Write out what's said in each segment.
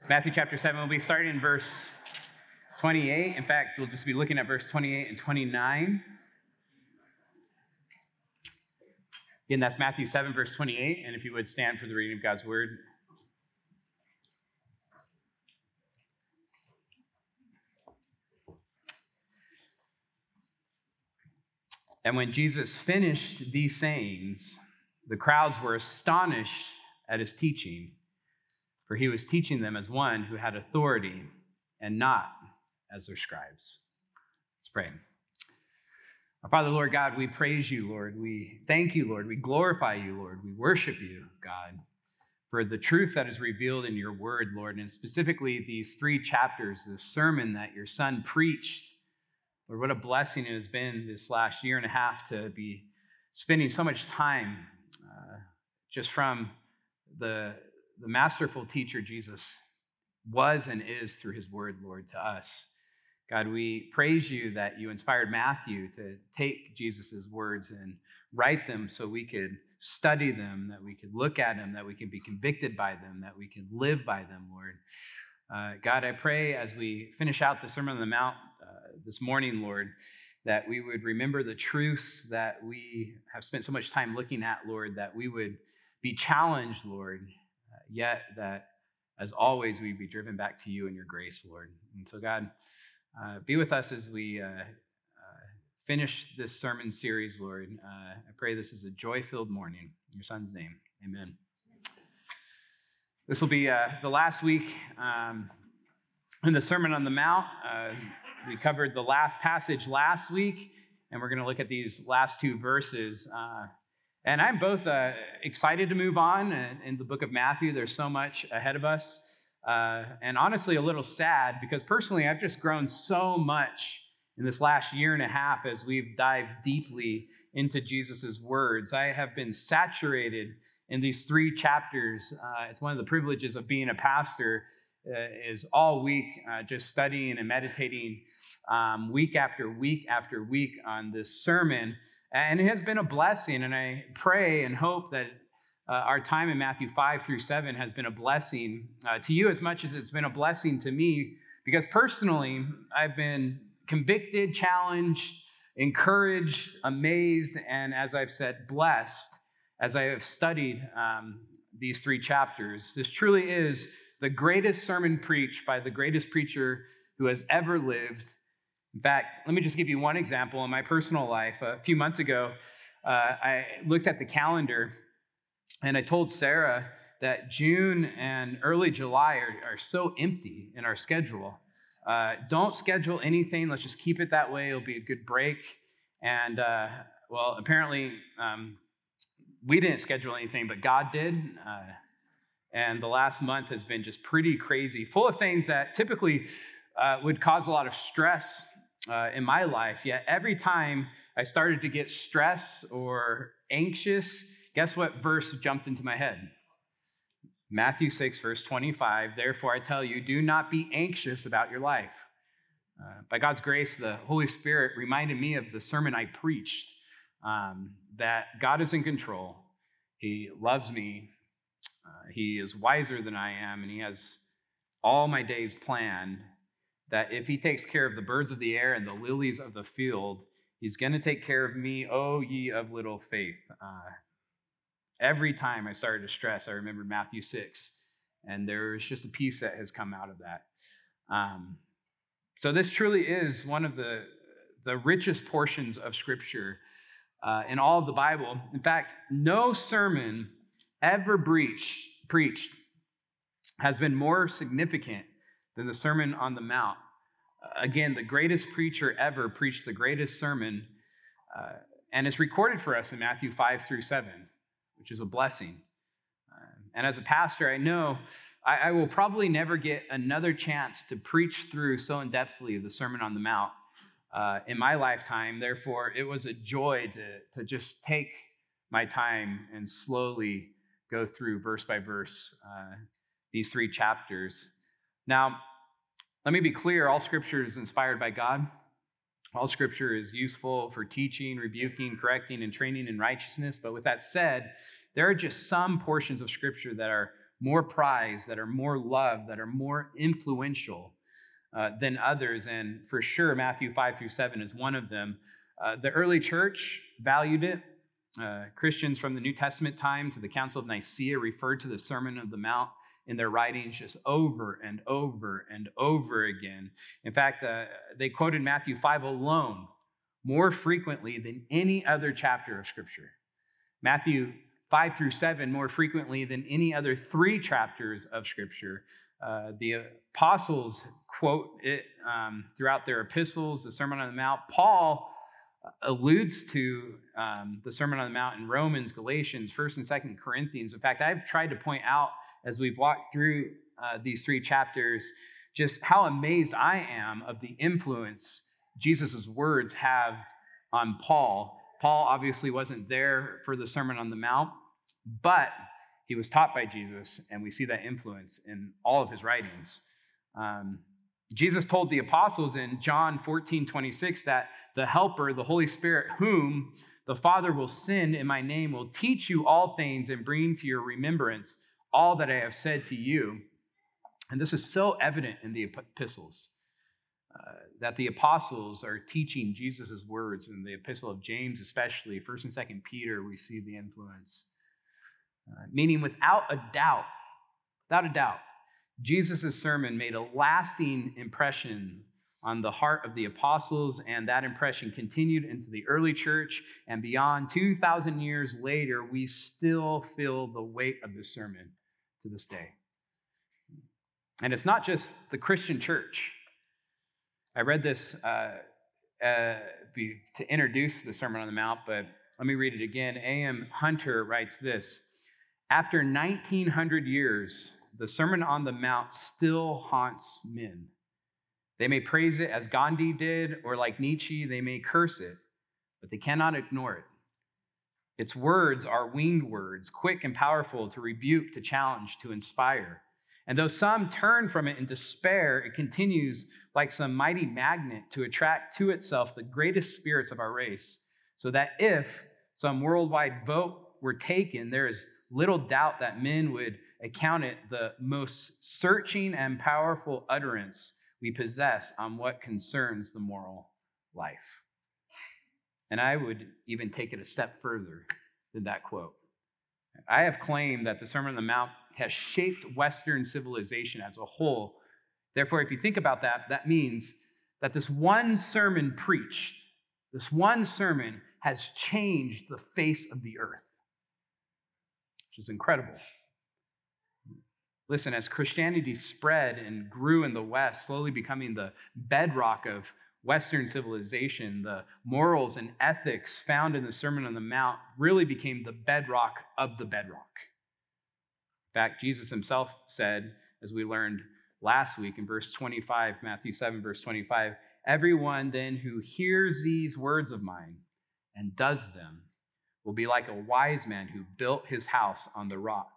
Matthew chapter 7, we'll be starting in verse 28. In fact, we'll just be looking at verse 28 and 29. Again, that's Matthew 7, verse 28. And if you would stand for the reading of God's word. And when Jesus finished these sayings, the crowds were astonished at his teaching, for he was teaching them as one who had authority and not as their scribes. Let's pray. Our Father, Lord God, we praise you, Lord. We thank you, Lord. We glorify you, Lord. We worship you, God, for the truth that is revealed in your word, Lord, and specifically these 3 chapters, this sermon that your son preached. Lord, what a blessing it has been this last year and a half to be spending so much time just from the masterful teacher Jesus was and is through his word, Lord, to us. God, we praise you that you inspired Matthew to take Jesus' words and write them so we could study them, that we could look at them, that we can be convicted by them, that we can live by them, Lord. God, I pray as we finish out the Sermon on the Mount this morning, Lord, that we would remember the truths that we have spent so much time looking at, Lord, that we would be challenged, Lord, yet that, as always, we'd be driven back to you and your grace, Lord. And so, God, be with us as we finish this sermon series, Lord. I pray this is a joy-filled morning. In your son's name, amen. This will be the last week in the Sermon on the Mount. We covered the last passage last week, and we're going to look at these last 2 verses. And I'm both excited to move on in the book of Matthew. There's so much ahead of us. And honestly, a little sad because personally, I've just grown so much in this last year and a half as we've dived deeply into Jesus' words. I have been saturated in these 3 chapters. It's one of the privileges of being a pastor is all week just studying and meditating week after week after week on this sermon. And it has been a blessing, and I pray and hope that our time in Matthew 5 through 7 has been a blessing to you as much as it's been a blessing to me, because personally, I've been convicted, challenged, encouraged, amazed, and as I've said, blessed as I have studied these 3 chapters. This truly is the greatest sermon preached by the greatest preacher who has ever lived. In fact, let me just give you one example in my personal life. A few months ago, I looked at the calendar and I told Sarah that June and early July are so empty in our schedule. Don't schedule anything. Let's just keep it that way. It'll be a good break. And well, apparently we didn't schedule anything, but God did. And the last month has been just pretty crazy, full of things that typically would cause a lot of stress in my life. Yet every time I started to get stressed or anxious, guess what verse jumped into my head? Matthew 6, verse 25. Therefore, I tell you, do not be anxious about your life. By God's grace, the Holy Spirit reminded me of the sermon I preached, that God is in control. He loves me. He is wiser than I am, and he has all my days planned, that if he takes care of the birds of the air and the lilies of the field, he's going to take care of me, O ye of little faith. Every time I started to stress, I remembered Matthew 6, and there's just a piece that has come out of that. So this truly is one of the richest portions of Scripture in all of the Bible. In fact, no sermon ever preached has been more significant than the Sermon on the Mount. Again, the greatest preacher ever preached the greatest sermon, and it's recorded for us in Matthew 5 through 7, which is a blessing. And as a pastor, I know I will probably never get another chance to preach through so in-depthly the Sermon on the Mount in my lifetime. Therefore, it was a joy to just take my time and slowly go through verse by verse these 3 chapters. Now, let me be clear, all Scripture is inspired by God. All Scripture is useful for teaching, rebuking, correcting, and training in righteousness. But with that said, there are just some portions of Scripture that are more prized, that are more loved, that are more influential than others. And for sure, Matthew 5 through 7 is one of them. The early church valued it. Christians from the New Testament time to the Council of Nicaea referred to the Sermon on the Mount in their writings just over and over and over again. In fact, they quoted Matthew 5 alone more frequently than any other chapter of Scripture. Matthew 5 through 7 more frequently than any other 3 chapters of Scripture. The apostles quote it throughout their epistles, the Sermon on the Mount. Paul alludes to the Sermon on the Mount in Romans, Galatians, 1st and 2nd Corinthians. In fact, I've tried to point out as we've walked through these 3 chapters just how amazed I am of the influence Jesus' words have on Paul. Paul obviously wasn't there for the Sermon on the Mount, but he was taught by Jesus, and we see that influence in all of his writings. Jesus told the apostles in John 14:26 that the Helper, the Holy Spirit, whom the Father will send in my name, will teach you all things and bring to your remembrance all that I have said to you. And this is so evident in the epistles, that the apostles are teaching Jesus' words. In the epistle of James especially, 1st and 2nd Peter, we see the influence. Meaning without a doubt, Jesus' sermon made a lasting impression on the heart of the apostles, and that impression continued into the early church and beyond. 2,000 years later, we still feel the weight of this sermon to this day. And it's not just the Christian church. I read this to introduce the Sermon on the Mount, but let me read it again. A.M. Hunter writes this: after 1,900 years, the Sermon on the Mount still haunts men. They may praise it as Gandhi did, or like Nietzsche, they may curse it, but they cannot ignore it. Its words are winged words, quick and powerful to rebuke, to challenge, to inspire. And though some turn from it in despair, it continues like some mighty magnet to attract to itself the greatest spirits of our race, so that if some worldwide vote were taken, there is little doubt that men would account it the most searching and powerful utterance we possess on what concerns the moral life. And I would even take it a step further than that quote. I have claimed that the Sermon on the Mount has shaped Western civilization as a whole. Therefore, if you think about that, that means that this one sermon preached, this one sermon has changed the face of the earth, which is incredible. Listen, as Christianity spread and grew in the West, slowly becoming the bedrock of Western civilization, the morals and ethics found in the Sermon on the Mount really became the bedrock of the bedrock. In fact, Jesus himself said, as we learned last week in verse 25, Matthew 7, verse 25, everyone then who hears these words of mine and does them will be like a wise man who built his house on the rock.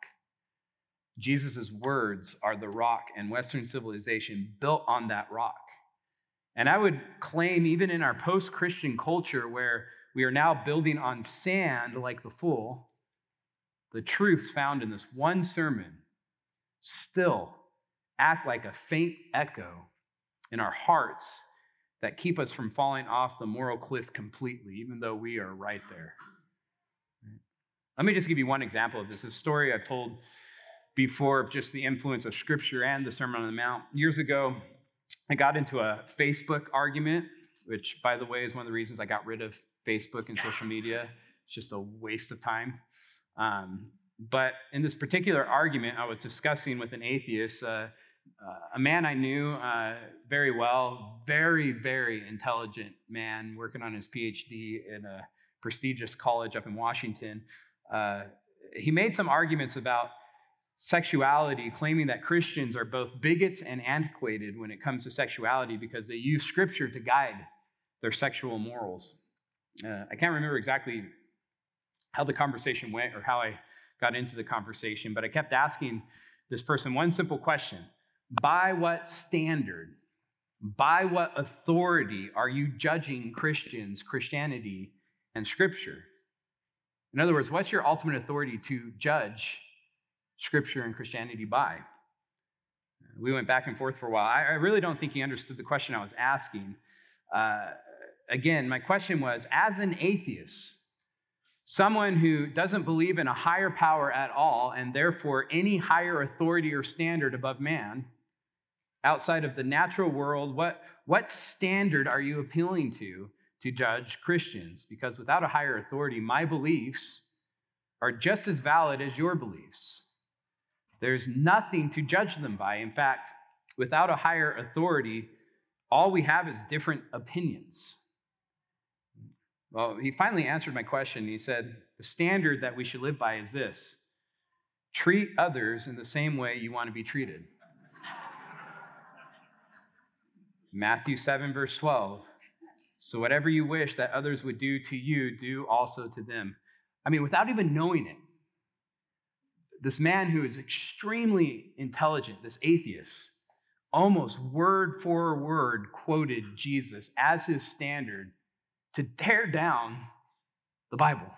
Jesus' words are the rock, and Western civilization built on that rock. And I would claim, even in our post-Christian culture, where we are now building on sand like the fool, the truths found in this one sermon still act like a faint echo in our hearts that keep us from falling off the moral cliff completely, even though we are right there. Let me just give you one example of this. A story I've told before of just the influence of Scripture and the Sermon on the Mount. Years ago, I got into a Facebook argument, which, by the way, is one of the reasons I got rid of Facebook and social media. It's just a waste of time. But in this particular argument, I was discussing with an atheist, a man I knew very well, very, very intelligent man, working on his PhD in a prestigious college up in Washington. He made some arguments about sexuality, claiming that Christians are both bigots and antiquated when it comes to sexuality because they use Scripture to guide their sexual morals. I can't remember exactly how the conversation went or how I got into the conversation, but I kept asking this person one simple question: by what standard, by what authority are you judging Christians, Christianity, and Scripture? In other words, what's your ultimate authority to judge Scripture and Christianity by? We went back and forth for a while. I really don't think he understood the question I was asking. Again, my question was, as an atheist, someone who doesn't believe in a higher power at all, and therefore any higher authority or standard above man, outside of the natural world, what standard are you appealing to judge Christians? Because without a higher authority, my beliefs are just as valid as your beliefs. There's nothing to judge them by. In fact, without a higher authority, all we have is different opinions. Well, he finally answered my question. He said, the standard that we should live by is this: treat others in the same way you want to be treated. Matthew 7, verse 12. So whatever you wish that others would do to you, do also to them. I mean, without even knowing it, this man who is extremely intelligent, this atheist, almost word for word quoted Jesus as his standard to tear down the Bible.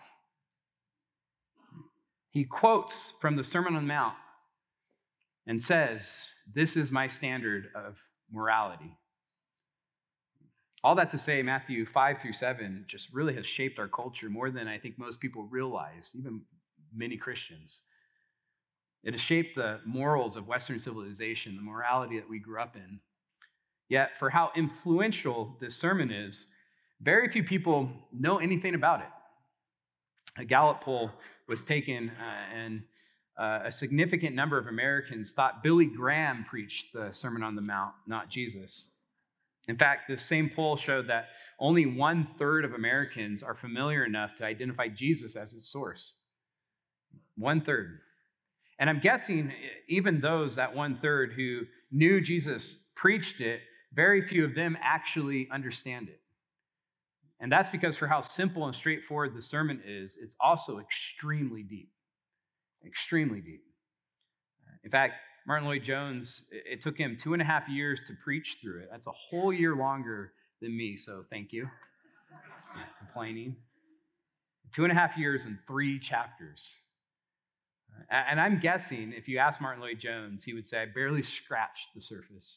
He quotes from the Sermon on the Mount and says, "This is my standard of morality." All that to say, Matthew 5 through 7 just really has shaped our culture more than I think most people realize, even many Christians. It has shaped the morals of Western civilization, the morality that we grew up in. Yet, for how influential this sermon is, very few people know anything about it. A Gallup poll was taken, and a significant number of Americans thought Billy Graham preached the Sermon on the Mount, not Jesus. In fact, this same poll showed that only 1/3 of Americans are familiar enough to identify Jesus as its source. 1/3. And I'm guessing even those, that 1/3 who knew Jesus preached it, very few of them actually understand it. And that's because for how simple and straightforward the sermon is, it's also extremely deep. Extremely deep. In fact, Martin Lloyd-Jones, it took him 2.5 years to preach through it. That's a whole year longer than me, so thank you. Complaining. 2.5 years and 3 chapters. And I'm guessing if you ask Martin Lloyd-Jones, he would say, I barely scratched the surface.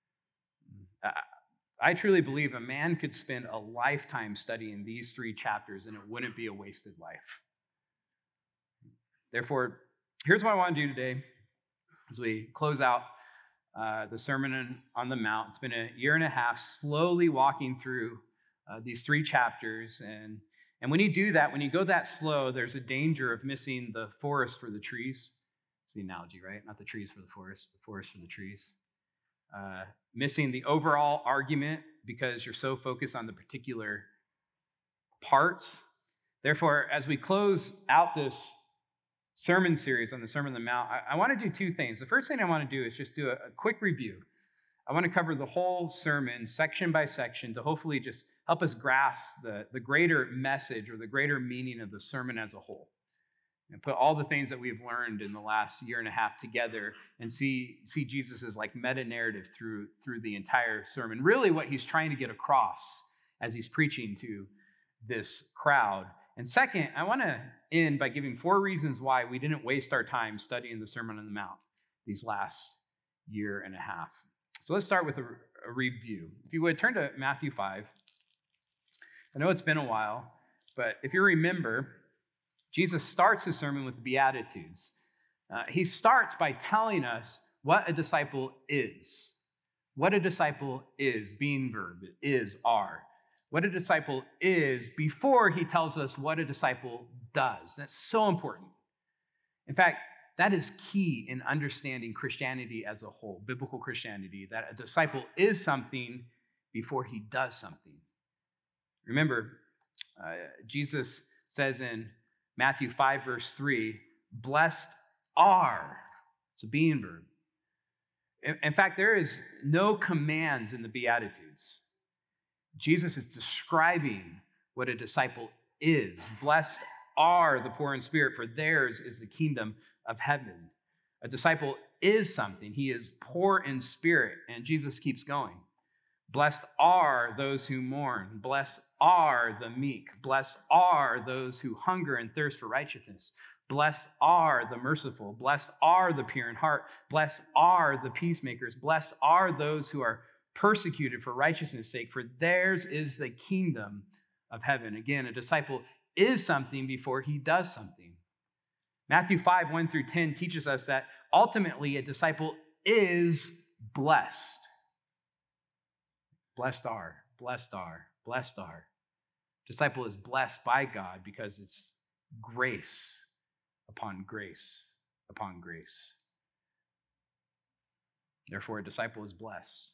I truly believe a man could spend a lifetime studying these 3 chapters and it wouldn't be a wasted life. Therefore, here's what I want to do today as we close out the Sermon on the Mount. It's been a 1.5 years slowly walking through these 3 chapters. And when you do that, when you go that slow, there's a danger of missing the forest for the trees. It's the analogy, right? Not the trees for the forest for the trees. Missing the overall argument because you're so focused on the particular parts. Therefore, as we close out this sermon series on the Sermon on the Mount, I want to do 2 things. The first thing I want to do is just do a quick review. I want to cover the whole sermon section by section to hopefully just help us grasp the greater message or the greater meaning of the sermon as a whole. And put all the things that we've learned in the last 1.5 years together and see Jesus' like meta-narrative through the entire sermon. Really what he's trying to get across as he's preaching to this crowd. And second, I want to end by giving 4 reasons why we didn't waste our time studying the Sermon on the Mount these last 1.5 years. So let's start with a review. If you would, turn to Matthew 5. I know it's been a while, but if you remember, Jesus starts his sermon with the Beatitudes. He starts by telling us what a disciple is. What a disciple is, being verb, is, are. What a disciple is before he tells us what a disciple does. That's so important. In fact, that is key in understanding Christianity as a whole, biblical Christianity, that a disciple is something before he does something. Remember, Jesus says in Matthew 5, verse 3, blessed are. It's a being verb. In fact, there is no commands in the Beatitudes. Jesus is describing what a disciple is. Blessed are the poor in spirit, for theirs is the kingdom of heaven. A disciple is something. He is poor in spirit, and Jesus keeps going. Blessed are those who mourn. Blessed are the meek. Blessed are those who hunger and thirst for righteousness, Blessed are the merciful. Blessed are the pure in heart. Blessed are the peacemakers. Blessed are those who are persecuted for righteousness' sake, for theirs is the kingdom of heaven. Again, a disciple is something before he does something. Matthew 5, 1 through 10 teaches us that ultimately a disciple is blessed. Blessed are, blessed are, blessed are. Disciple is blessed by God because it's grace upon grace upon grace. Therefore, a disciple is blessed.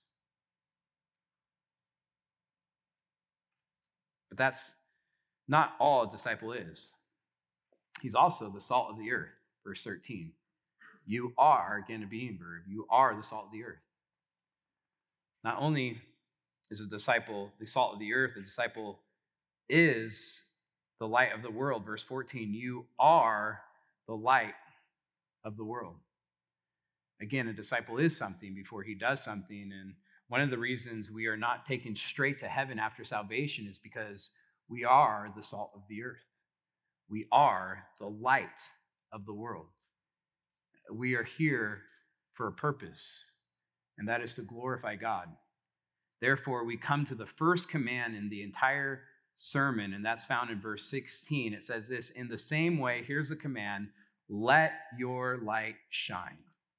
But that's not all a disciple is. He's also the salt of the earth, verse 13. You are, again, a being verb, you are the salt of the earth. Not only is a disciple the salt of the earth, a disciple is the light of the world, verse 14. You are the light of the world. Again, a disciple is something before he does something, and one of the reasons we are not taken straight to heaven after salvation is because we are the salt of the earth. We are the light of the world. We are here for a purpose, and that is to glorify God. Therefore, we come to the first command in the entire sermon, and that's found in verse 16. It says this, in the same way, here's the command, let your light shine.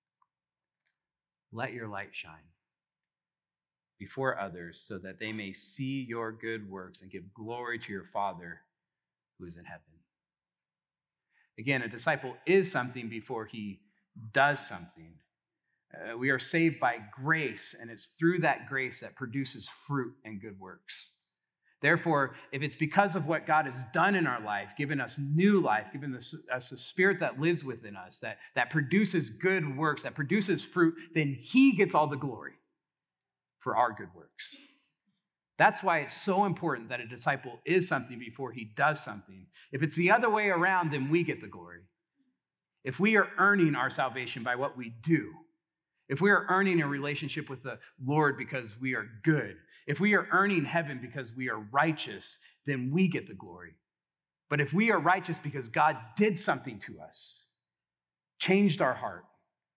Let your light shine before others so that they may see your good works and give glory to your Father who is in heaven. Again, a disciple is something before he does something. We are saved by grace, and it's through that grace that produces fruit and good works. Therefore, if it's because of what God has done in our life, given us new life, given us a spirit that lives within us, that produces good works, that produces fruit, then he gets all the glory for our good works. That's why it's so important that a disciple is something before he does something. If it's the other way around, then we get the glory. If we are earning our salvation by what we do, if we are earning a relationship with the Lord because we are good, if we are earning heaven because we are righteous, then we get the glory. But if we are righteous because God did something to us, changed our heart,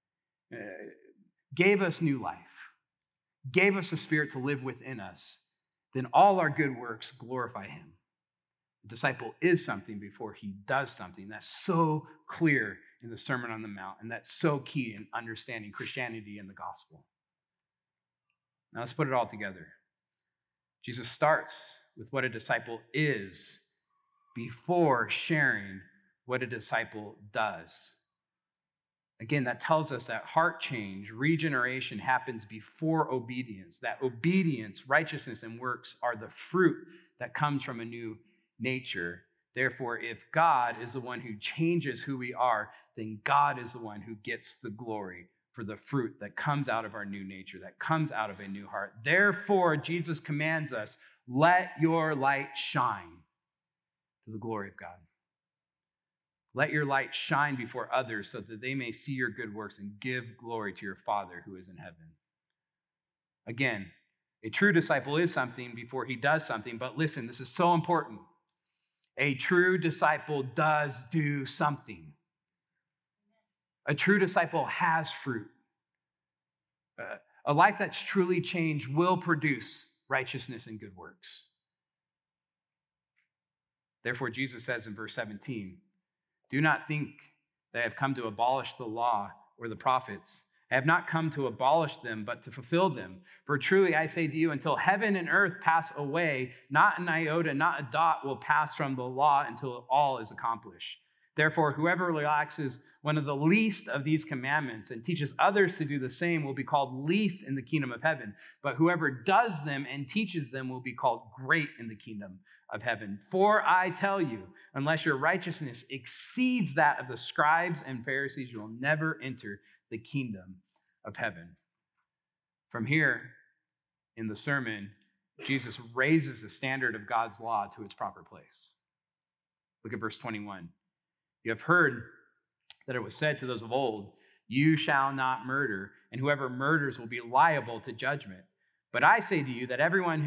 gave us new life, gave us a spirit to live within us, then all our good works glorify him. The disciple is something before he does something. That's so clear in the Sermon on the Mount, and that's so key in understanding Christianity and the gospel. Now let's put it all together. Jesus starts with what a disciple is before sharing what a disciple does. Again, that tells us that heart change, regeneration happens before obedience. That obedience, righteousness, and works are the fruit that comes from a new nature. Therefore, if God is the one who changes who we are, then God is the one who gets the glory for the fruit that comes out of our new nature, that comes out of a new heart. Therefore, Jesus commands us, let your light shine to the glory of God. Let your light shine before others so that they may see your good works and give glory to your Father who is in heaven. Again, a true disciple is something before he does something, but listen, this is so important. A true disciple does do something. A true disciple has fruit. A life that's truly changed will produce righteousness and good works. Therefore, Jesus says in verse 17, do not think that I have come to abolish the law or the prophets. I have not come to abolish them, but to fulfill them. For truly I say to you, until heaven and earth pass away, not an iota, not a dot will pass from the law until all is accomplished. Therefore, whoever relaxes one of the least of these commandments and teaches others to do the same will be called least in the kingdom of heaven. But whoever does them and teaches them will be called great in the kingdom of heaven. For I tell you, unless your righteousness exceeds that of the scribes and Pharisees, you will never enter the kingdom of heaven. From here in the sermon, Jesus raises the standard of God's law to its proper place. Look at verse 21. You have heard that it was said to those of old, you shall not murder, and whoever murders will be liable to judgment. But I say to you that everyone who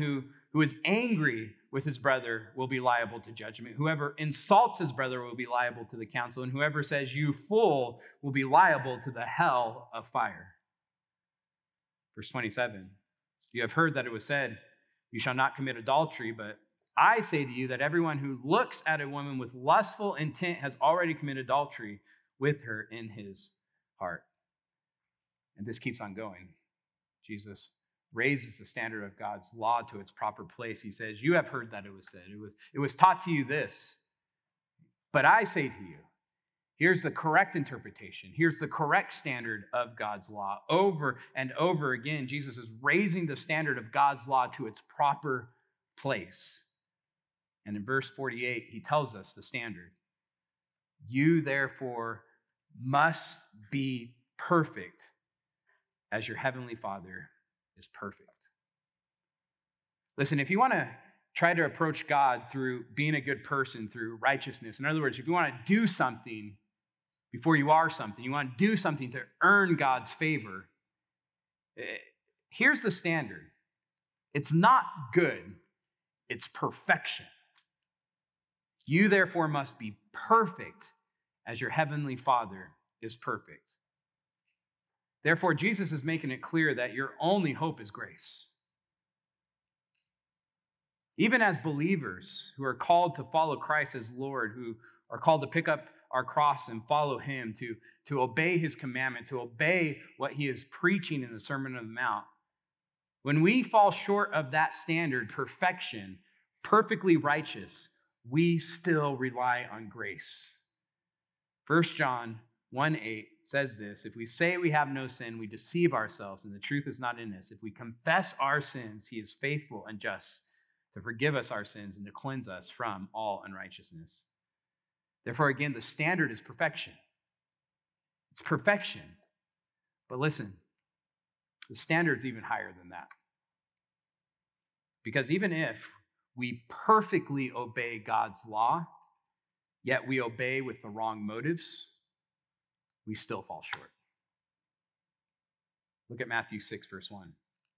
who is angry with his brother will be liable to judgment. Whoever insults his brother will be liable to the council, and whoever says, you fool, will be liable to the hell of fire. Verse 27, you have heard that it was said, you shall not commit adultery, but I say to you that everyone who looks at a woman with lustful intent has already committed adultery with her in his heart. And this keeps on going. Jesus raises the standard of God's law to its proper place. He says, you have heard that it was said. It was taught to you this. But I say to you, here's the correct interpretation. Here's the correct standard of God's law. Over and over again, Jesus is raising the standard of God's law to its proper place. And in verse 48, he tells us the standard. You therefore must be perfect as your heavenly Father is perfect. Listen, if you want to try to approach God through being a good person, through righteousness, in other words, if you want to do something before you are something, you want to do something to earn God's favor, here's the standard. It's not good, it's perfection. You therefore must be perfect as your heavenly Father is perfect. Therefore, Jesus is making it clear that your only hope is grace. Even as believers who are called to follow Christ as Lord, who are called to pick up our cross and follow him, to obey his commandment, to obey what he is preaching in the Sermon on the Mount, when we fall short of that standard, perfection, perfectly righteous, we still rely on grace. 1 John 1:8 says this, if we say we have no sin, we deceive ourselves and the truth is not in us. If we confess our sins, he is faithful and just to forgive us our sins and to cleanse us from all unrighteousness. Therefore, again, the standard is perfection. It's perfection. But listen, the standard's even higher than that. Because even if we perfectly obey God's law, yet we obey with the wrong motives, we still fall short. Look at Matthew 6, verse 1.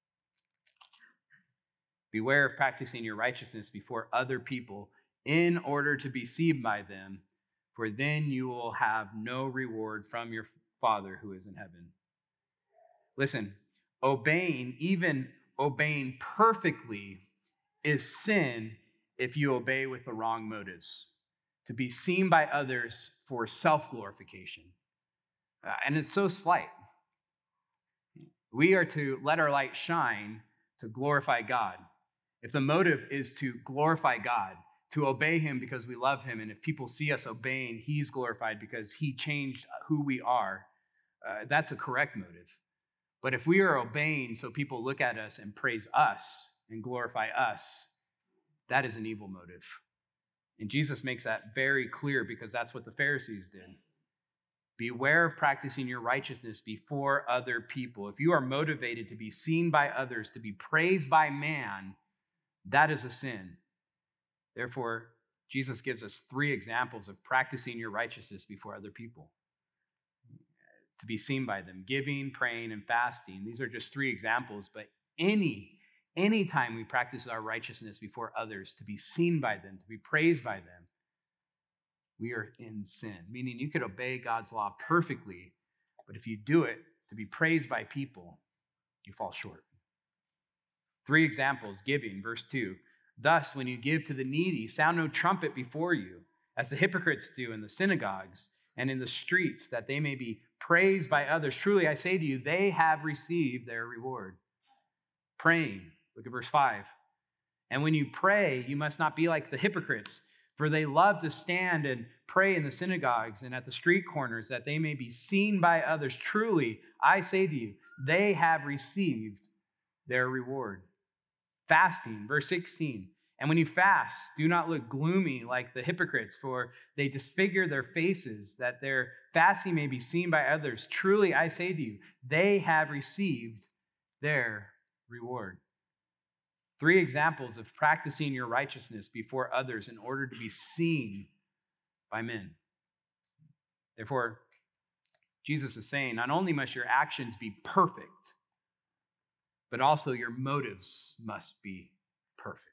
Beware of practicing your righteousness before other people in order to be seen by them, for then you will have no reward from your Father who is in heaven. Listen, even obeying perfectly is sin if you obey with the wrong motives, to be seen by others for self-glorification. And it's so slight. We are to let our light shine to glorify God. If the motive is to glorify God, to obey him because we love him, and if people see us obeying, he's glorified because he changed who we are, that's a correct motive. But if we are obeying so people look at us and praise us and glorify us, that is an evil motive. And Jesus makes that very clear because that's what the Pharisees did. Beware of practicing your righteousness before other people. If you are motivated to be seen by others, to be praised by man, that is a sin. Therefore, Jesus gives us 3 examples of practicing your righteousness before other people. To be seen by them, giving, praying, and fasting. These are just 3 examples, but any time we practice our righteousness before others, to be seen by them, to be praised by them, we are in sin. Meaning you could obey God's law perfectly, but if you do it to be praised by people, you fall short. 3 examples, giving, verse 2. Thus, when you give to the needy, sound no trumpet before you, as the hypocrites do in the synagogues and in the streets, that they may be praised by others. Truly, I say to you, they have received their reward. Praying, look at verse 5. And when you pray, you must not be like the hypocrites, for they love to stand and pray in the synagogues and at the street corners, that they may be seen by others. Truly, I say to you, they have received their reward. Fasting, verse 16. And when you fast, do not look gloomy like the hypocrites, for they disfigure their faces, that their fasting may be seen by others. Truly, I say to you, they have received their reward. 3 examples of practicing your righteousness before others in order to be seen by men. Therefore, Jesus is saying, not only must your actions be perfect, but also your motives must be perfect.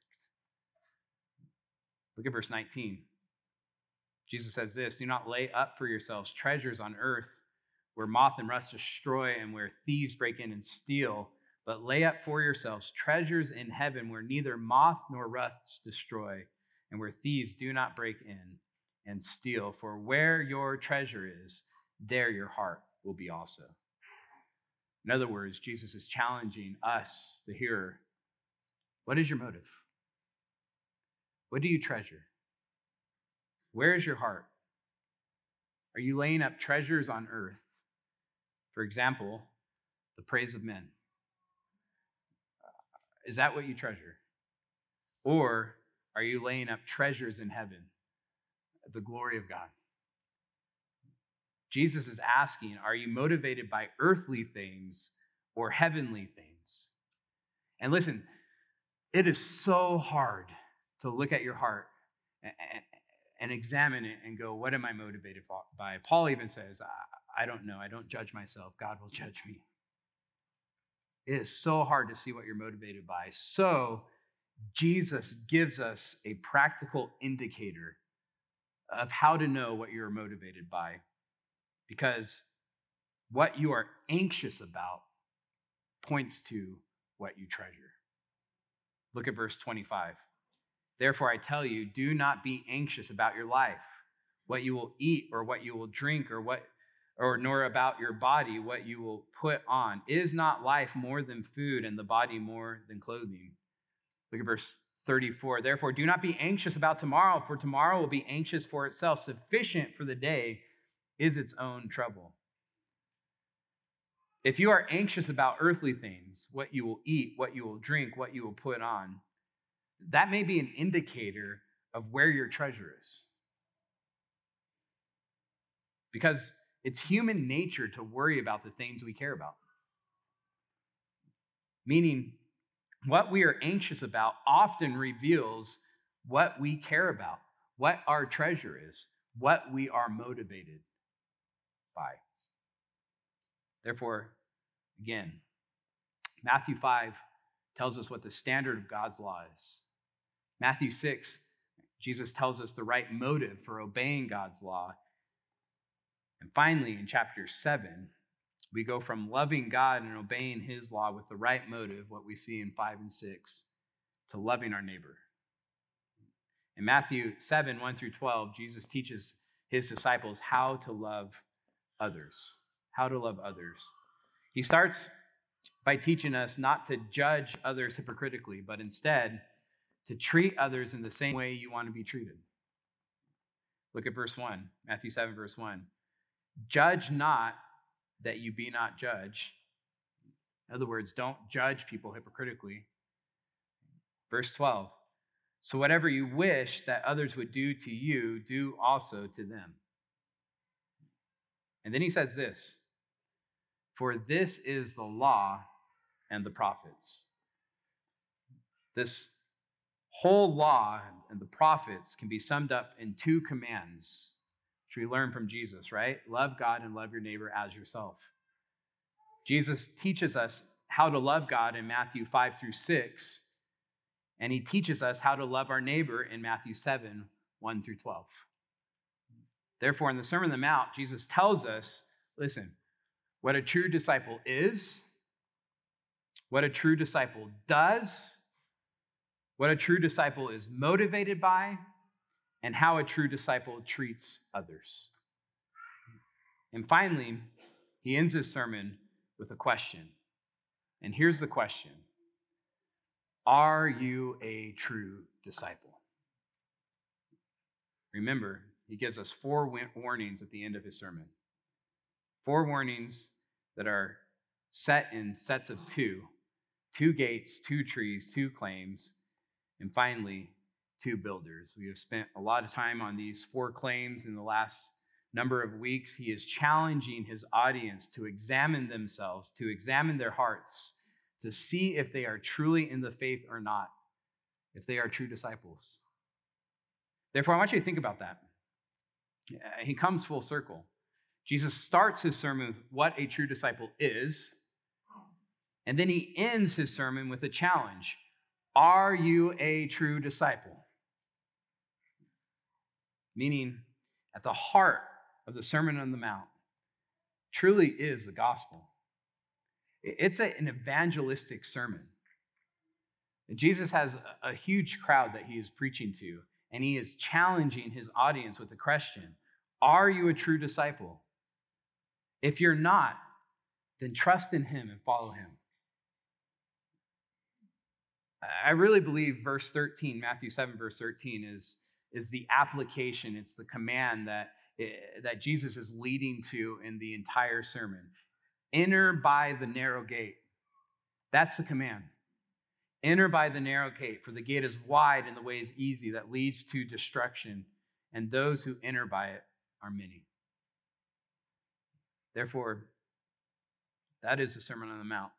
Look at verse 19. Jesus says this, do not lay up for yourselves treasures on earth where moth and rust destroy and where thieves break in and steal, but lay up for yourselves treasures in heaven where neither moth nor rust destroy and where thieves do not break in and steal. For where your treasure is, there your heart will be also. In other words, Jesus is challenging us, the hearer. What is your motive? What do you treasure? Where is your heart? Are you laying up treasures on earth? For example, the praise of men. Is that what you treasure? Or are you laying up treasures in heaven, the glory of God? Jesus is asking, are you motivated by earthly things or heavenly things? And listen, it is so hard to look at your heart and examine it and go, what am I motivated by? Paul even says, I don't know. I don't judge myself. God will judge me. It is so hard to see what you're motivated by. So Jesus gives us a practical indicator of how to know what you're motivated by, because what you are anxious about points to what you treasure. Look at verse 25. Therefore, I tell you, do not be anxious about your life, what you will eat or what you will drink or nor about your body, what you will put on. Is not life more than food and the body more than clothing? Look at verse 34. Therefore, do not be anxious about tomorrow, for tomorrow will be anxious for itself. Sufficient for the day is its own trouble. If you are anxious about earthly things, what you will eat, what you will drink, what you will put on, that may be an indicator of where your treasure is. Because it's human nature to worry about the things we care about. Meaning, what we are anxious about often reveals what we care about, what our treasure is, what we are motivated by. Therefore, again, Matthew 5 tells us what the standard of God's law is. Matthew 6, Jesus tells us the right motive for obeying God's law. And finally, in chapter 7, we go from loving God and obeying his law with the right motive, what we see in 5 and 6, to loving our neighbor. In Matthew 7, 1 through 12, Jesus teaches his disciples how to love others. How to love others. He starts by teaching us not to judge others hypocritically, but instead to treat others in the same way you want to be treated. Look at verse 1, Matthew 7, verse 1. Judge not that you be not judged. In other words, don't judge people hypocritically. Verse 12. So whatever you wish that others would do to you, do also to them. And then he says this, for this is the law and the prophets. This whole law and the prophets can be summed up in two commands, which we learn from Jesus, right? Love God and love your neighbor as yourself. Jesus teaches us how to love God in Matthew 5 through 6, and he teaches us how to love our neighbor in Matthew 7, 1 through 12. Therefore, in the Sermon on the Mount, Jesus tells us, listen, what a true disciple is, what a true disciple does, what a true disciple is motivated by, and how a true disciple treats others. And finally, he ends his sermon with a question. And here's the question. Are you a true disciple? Remember, he gives us 4 warnings at the end of his sermon. 4 warnings that are set in sets of 2. 2 gates, 2 trees, 2 claims, and finally, 2 builders. We have spent a lot of time on these 4 claims in the last number of weeks. He is challenging his audience to examine themselves, to examine their hearts, to see if they are truly in the faith or not, if they are true disciples. Therefore, I want you to think about that. He comes full circle. Jesus starts his sermon with what a true disciple is, and then he ends his sermon with a challenge. Are you a true disciple? Meaning, at the heart of the Sermon on the Mount truly is the gospel. It's an evangelistic sermon. Jesus has a huge crowd that he is preaching to, and he is challenging his audience with the question, are you a true disciple? If you're not, then trust in him and follow him. I really believe verse 13, Matthew 7, verse 13, is the application. It's the command that Jesus is leading to in the entire sermon. Enter by the narrow gate. That's the command. Enter by the narrow gate, for the gate is wide and the way is easy that leads to destruction, and those who enter by it are many. Therefore, that is the Sermon on the Mount.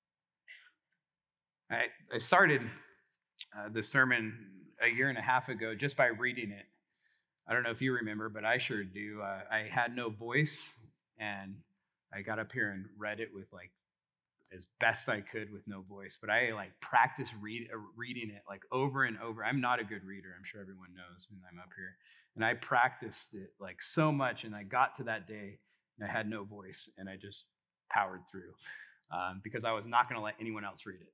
I started the sermon a year and a half ago just by reading it. I don't know if you remember, but I sure do. I had no voice, and I got up here and read it with as best I could with no voice. But I practiced reading it over and over. I'm not a good reader. I'm sure everyone knows, and I'm up here. And I practiced it so much, and I got to that day, and I had no voice, and I just powered through because I was not going to let anyone else read it.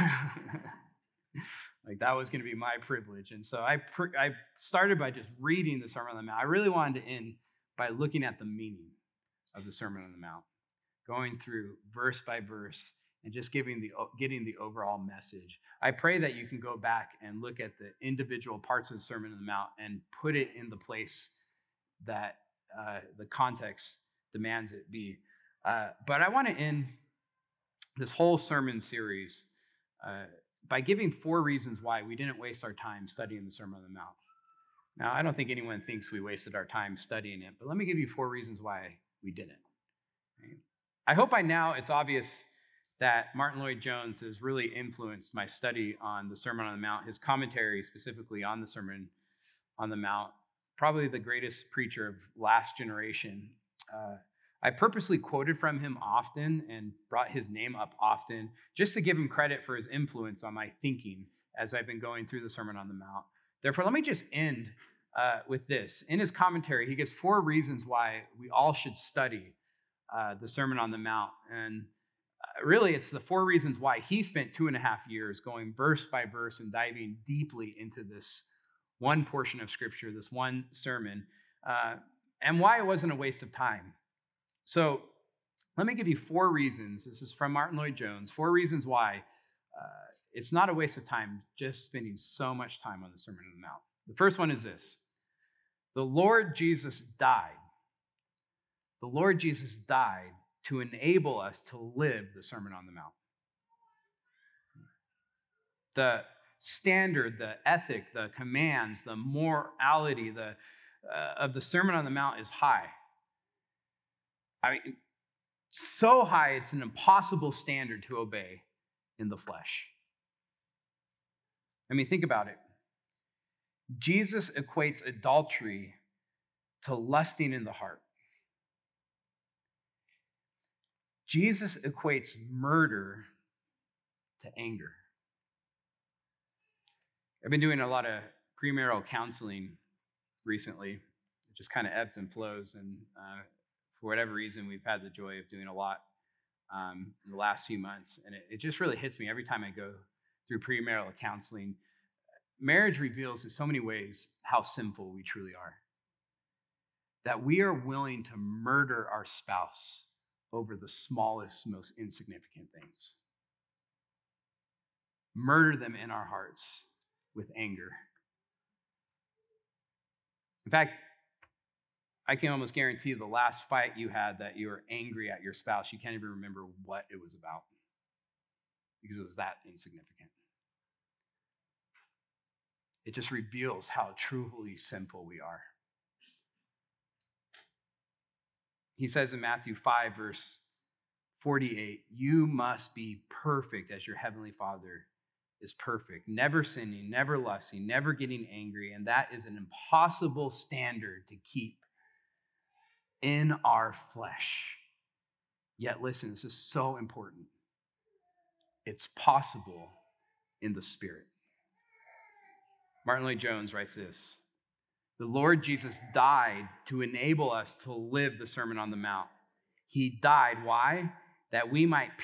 That was going to be my privilege. And so I started by just reading the Sermon on the Mount. I really wanted to end by looking at the meaning of the Sermon on the Mount, going through verse by verse and just getting the overall message. I pray that you can go back and look at the individual parts of the Sermon on the Mount and put it in the place that the context demands it be. But I want to end this whole sermon series by giving 4 reasons why we didn't waste our time studying the Sermon on the Mount. Now, I don't think anyone thinks we wasted our time studying it, but let me give you 4 reasons why we didn't. Right? I hope by now it's obvious that Martin Lloyd-Jones has really influenced my study on the Sermon on the Mount, his commentary specifically on the Sermon on the Mount, probably the greatest preacher of last generation. I purposely quoted from him often and brought his name up often just to give him credit for his influence on my thinking as I've been going through the Sermon on the Mount. Therefore, let me just end with this. In his commentary, he gives 4 reasons why we all should study the Sermon on the Mount. And really, it's the 4 reasons why he spent 2.5 years going verse by verse and diving deeply into this one portion of Scripture, this one sermon, and why it wasn't a waste of time. So let me give you 4 reasons. This is from Martin Lloyd-Jones. 4 reasons why it's not a waste of time just spending so much time on the Sermon on the Mount. The first one is this. The Lord Jesus died. The Lord Jesus died to enable us to live the Sermon on the Mount. The standard, the ethic, the commands, the morality of the Sermon on the Mount is high. I mean, so high, it's an impossible standard to obey in the flesh. I mean, think about it. Jesus equates adultery to lusting in the heart. Jesus equates murder to anger. I've been doing a lot of premarital counseling recently. It just kind of ebbs and flows, and for whatever reason, we've had the joy of doing a lot in the last few months. And it just really hits me every time I go through premarital counseling. Marriage reveals in so many ways how sinful we truly are. That we are willing to murder our spouse over the smallest, most insignificant things. Murder them in our hearts with anger. In fact, I can almost guarantee the last fight you had that you were angry at your spouse, you can't even remember what it was about because it was that insignificant. It just reveals how truly sinful we are. He says in Matthew 5, verse 48, you must be perfect as your heavenly Father is perfect, never sinning, never lusting, never getting angry, and that is an impossible standard to keep in our flesh. Yet listen, this is so important. It's possible in the Spirit. Martin Lloyd-Jones writes this: the Lord Jesus died to enable us to live the Sermon on the Mount. He died, why? That he might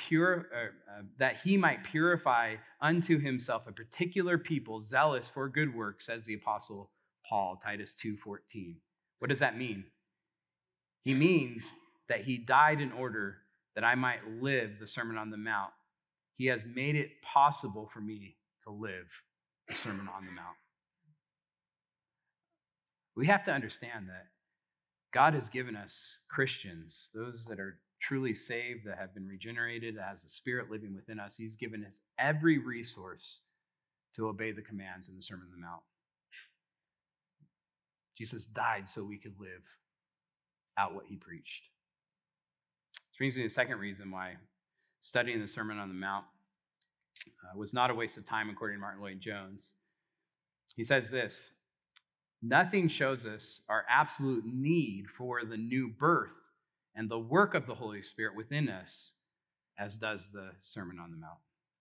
purify unto himself a particular people zealous for good works, says the Apostle Paul, Titus 2:14. What does that mean? He means that he died in order that I might live the Sermon on the Mount. He has made it possible for me to live the Sermon on the Mount. We have to understand that God has given us Christians, those that are truly saved, that have been regenerated, that has the Spirit living within us. He's given us every resource to obey the commands in the Sermon on the Mount. Jesus died so we could live out what he preached. This brings me to the second reason why studying the Sermon on the Mount was not a waste of time, according to Martin Lloyd-Jones. He says this: nothing shows us our absolute need for the new birth and the work of the Holy Spirit within us as does the Sermon on the Mount.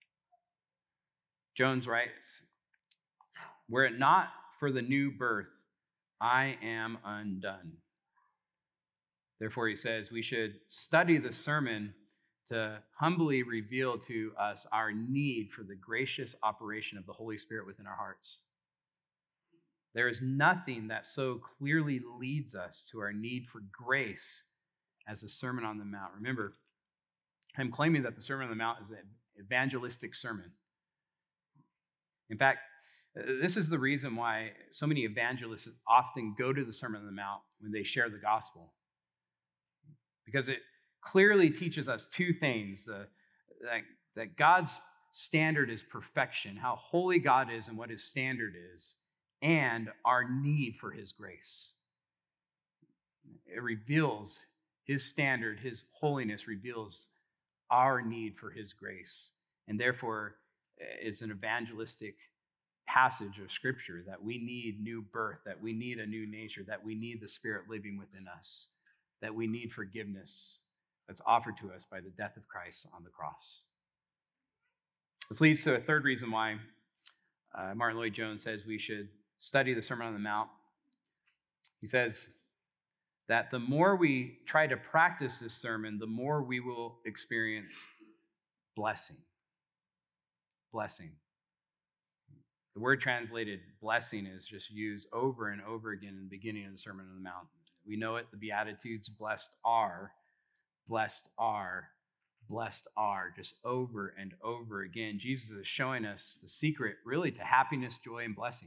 Jones writes, were it not for the new birth, I am undone. Therefore, he says, we should study the sermon to humbly reveal to us our need for the gracious operation of the Holy Spirit within our hearts. There is nothing that so clearly leads us to our need for grace as a Sermon on the Mount. Remember, I'm claiming that the Sermon on the Mount is an evangelistic sermon. In fact, this is the reason why so many evangelists often go to the Sermon on the Mount when they share the gospel. Because it clearly teaches us two things: that God's standard is perfection, how holy God is and what his standard is, and our need for his grace. It reveals his standard, his holiness reveals our need for his grace. And therefore, it's an evangelistic passage of Scripture that we need new birth, that we need a new nature, that we need the Spirit living within us, that we need forgiveness that's offered to us by the death of Christ on the cross. This leads to a third reason why Martin Lloyd-Jones says we should study the Sermon on the Mount. He says that the more we try to practice this sermon, the more we will experience blessing. Blessing. The word translated blessing is just used over and over again in the beginning of the Sermon on the Mount. We know it, the Beatitudes, blessed are, blessed are, blessed are, just over and over again. Jesus is showing us the secret, really, to happiness, joy, and blessing.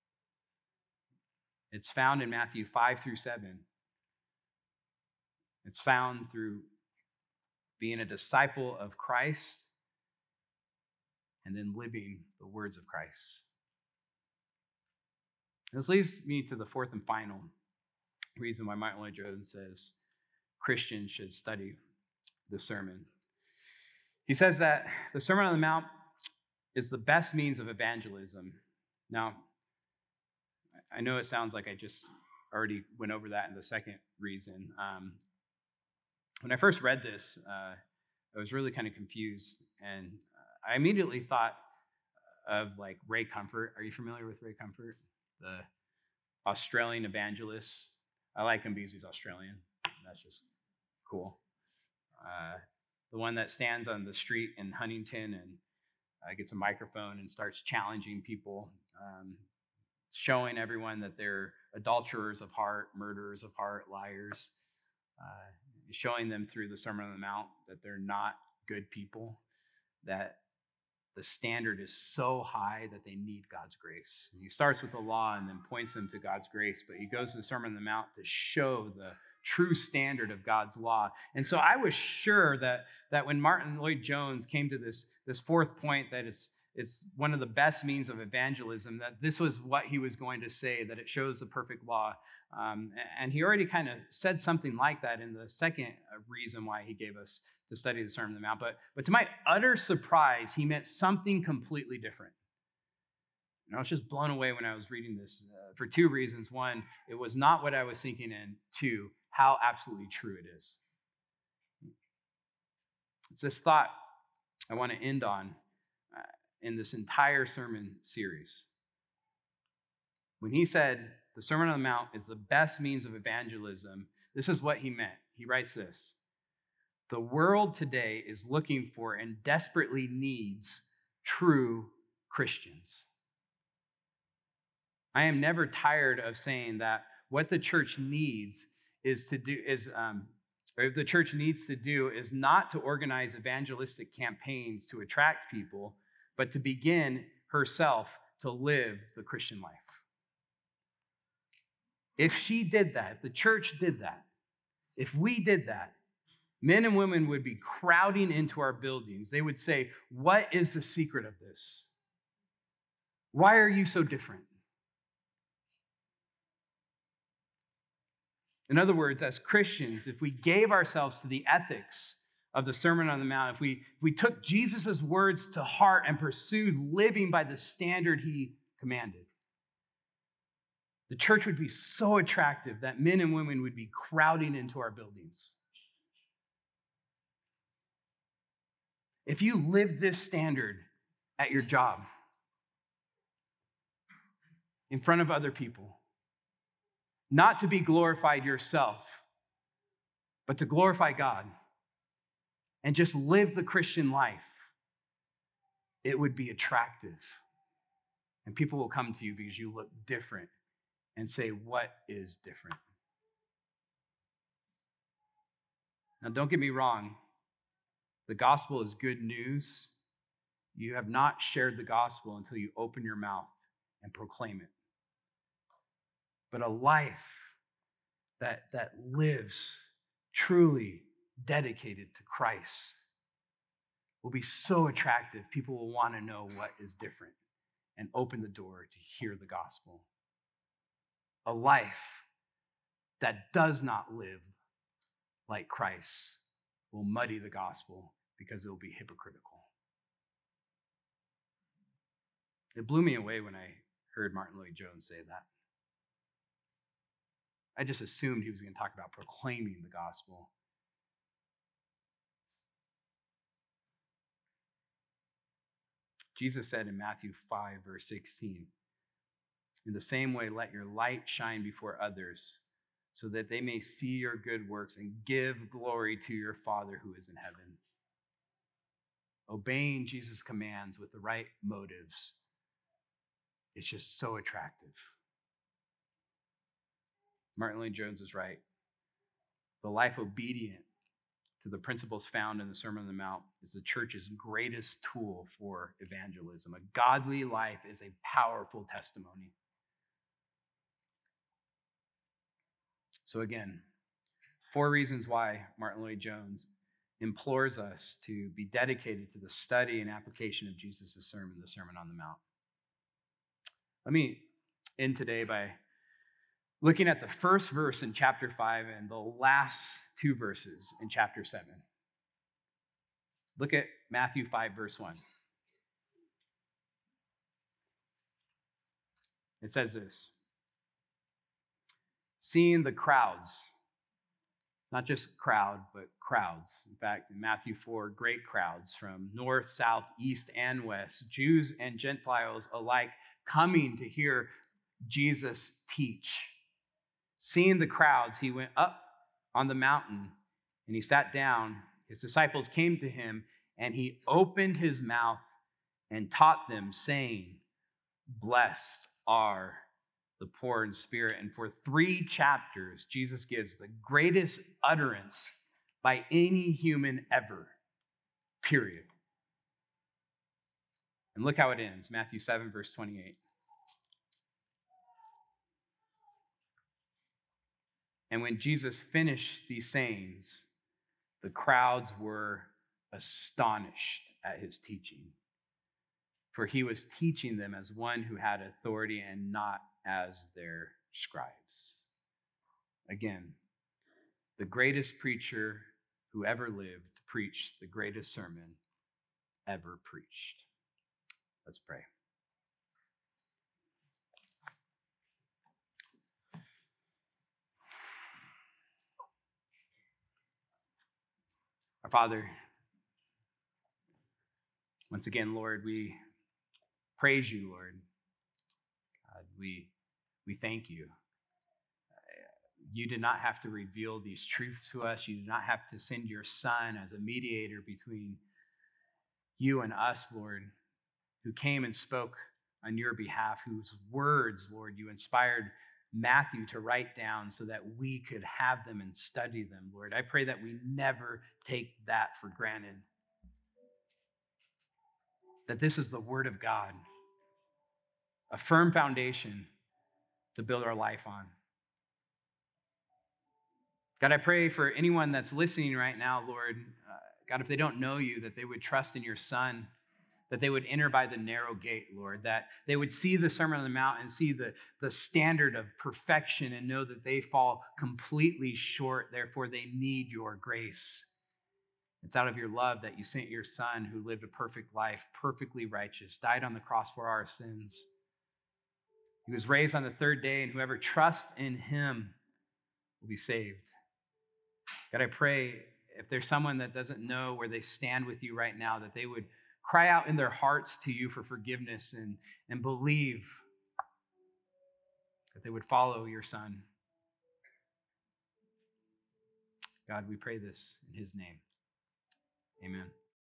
It's found in Matthew 5-7. It's found through being a disciple of Christ and then living the words of Christ. This leads me to the fourth and final reason why Martin Lloyd-Jones says Christians should study the sermon. He says that the Sermon on the Mount is the best means of evangelism. Now, I know it sounds like I just already went over that in the second reason. When I first read this, I was really kind of confused, and I immediately thought of like Ray Comfort. Are you familiar with Ray Comfort, the Australian evangelist? I like him because he's Australian. That's just cool. The one that stands on the street in Huntington and gets a microphone and starts challenging people, showing everyone that they're adulterers of heart, murderers of heart, liars, showing them through the Sermon on the Mount that they're not good people, that the standard is so high that they need God's grace. And he starts with the law and then points them to God's grace, but he goes to the Sermon on the Mount to show the true standard of God's law. And so I was sure that when Martin Lloyd-Jones came to this fourth point, that it's one of the best means of evangelism, that this was what he was going to say, that it shows the perfect law. And he already kind of said something like that in the second reason why he gave us to study the Sermon on the Mount. But to my utter surprise, he meant something completely different. And I was just blown away when I was reading this for two reasons. One, it was not what I was thinking, and two, how absolutely true it is. It's this thought I want to end on. in this entire sermon series. When he said the Sermon on the Mount is the best means of evangelism, this is what he meant. He writes this: the world today is looking for and desperately needs true Christians. I am never tired of saying that what the church needs is not to organize evangelistic campaigns to attract people, but to begin herself to live the Christian life. If she did that, if the church did that, if we did that, men and women would be crowding into our buildings. They would say, "What is the secret of this? Why are you so different?" In other words, as Christians, if we gave ourselves to the ethics of the Sermon on the Mount, if we took Jesus' words to heart and pursued living by the standard he commanded, the church would be so attractive that men and women would be crowding into our buildings. If you live this standard at your job, in front of other people, not to be glorified yourself, but to glorify God, and just live the Christian life, it would be attractive. And people will come to you because you look different and say, "What is different?" Now, don't get me wrong. The gospel is good news. You have not shared the gospel until you open your mouth and proclaim it. But a life that lives truly dedicated to Christ will be so attractive. People will want to know what is different and open the door to hear the gospel. A life that does not live like Christ will muddy the gospel because it will be hypocritical. It blew me away when I heard Martin Lloyd-Jones say that. I just assumed he was going to talk about proclaiming the gospel. Jesus said in Matthew 5, verse 16, "In the same way, let your light shine before others, so that they may see your good works and give glory to your Father who is in heaven." Obeying Jesus' commands with the right motives is just so attractive. Martin Lloyd-Jones is right. The life obedient to the principles found in the Sermon on the Mount is the church's greatest tool for evangelism. A godly life is a powerful testimony. So again, 4 reasons why Martin Lloyd-Jones implores us to be dedicated to the study and application of Jesus' sermon, the Sermon on the Mount. Let me end today by looking at the first verse in chapter 5 and the last 2 verses in chapter 7. Look at Matthew 5, verse 1. It says this: "Seeing the crowds," not just crowd, but crowds. In fact, in Matthew 4, great crowds from north, south, east, and west, Jews and Gentiles alike coming to hear Jesus teach. Seeing the crowds, he went up on the mountain and he sat down. His disciples came to him and he opened his mouth and taught them, saying, "Blessed are the poor in spirit." And for 3 chapters, Jesus gives the greatest utterance by any human ever, period. And look how it ends, Matthew 7, verse 28. "And when Jesus finished these sayings, the crowds were astonished at his teaching, for he was teaching them as one who had authority and not as their scribes." Again, the greatest preacher who ever lived preached the greatest sermon ever preached. Let's pray. Our Father, once again, Lord, we praise you, Lord. God, we thank you. You did not have to reveal these truths to us. You did not have to send your Son as a mediator between you and us, Lord, who came and spoke on your behalf, whose words, Lord, you inspired Matthew to write down so that we could have them and study them, Lord. I pray that we never take that for granted. That this is the Word of God, a firm foundation to build our life on. God, I pray for anyone that's listening right now, Lord, God, if they don't know you, that they would trust in your Son, that they would enter by the narrow gate, Lord, that they would see the Sermon on the Mount and see the standard of perfection and know that they fall completely short. Therefore, they need your grace. It's out of your love that you sent your Son, who lived a perfect life, perfectly righteous, died on the cross for our sins. He was raised on the third day, and whoever trusts in him will be saved. God, I pray if there's someone that doesn't know where they stand with you right now, that they would cry out in their hearts to you for forgiveness and believe that they would follow your Son. God, we pray this in his name. Amen.